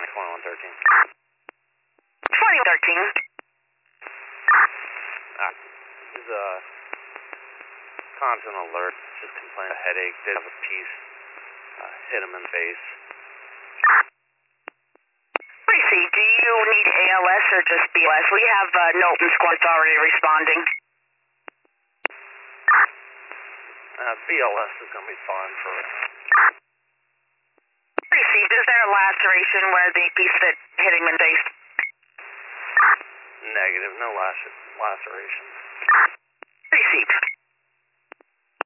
2113. 2113. This is a constant alert. Just complained of a headache. Did have a piece hit him in the face. Received. Do you need ALS or just BLS? We have Knowlton squads already responding. BLS is going to be fine for Received. Is there a laceration where the piece that hit him in the face? negative. No lacerations. Received.